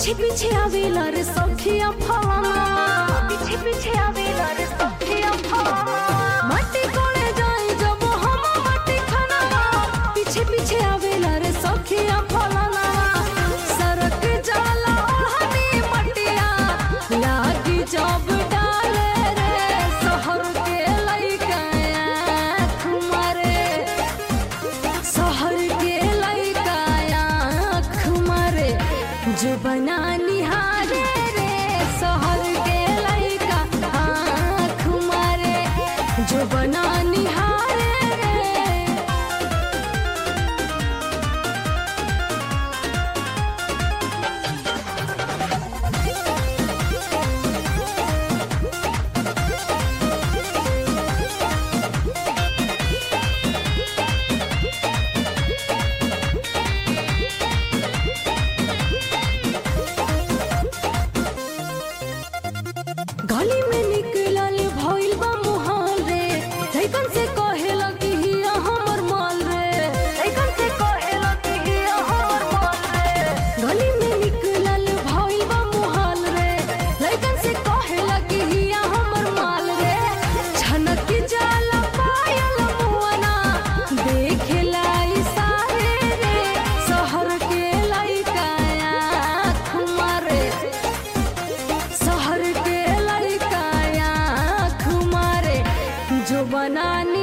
पीछे पीछे आवेला रे सखिया फलाना, पीछे पीछे आवेला रे सखिया फलाना। माटी कोले जाई जब हम माटी खाना, पीछे पीछे आवेला रे सखिया फलाना। सरक जाला ओढ़नी मटिया लागी जब डाले रे, शहर के लइका आँख मारे, शहर के लइका आँख मारे। जो बना निहारे रे शहर के लइका आँख मारे, जो बना निहारे रे। गली में निकलल भइल बा मुहाल रे, लइकन से कहेला कि हिया हमर माल रे, लइकन से कहेला कि हिया हमर माल रे। गली में निकलल भइल बा मुहाल रे, लइकन से कहेला कि हिया हमर माल रे। छनक जाला पायल मुअना देखेला इशारे रे, शहर के लइका आँख मारे, शहर के लइका आँख मारे। जो बना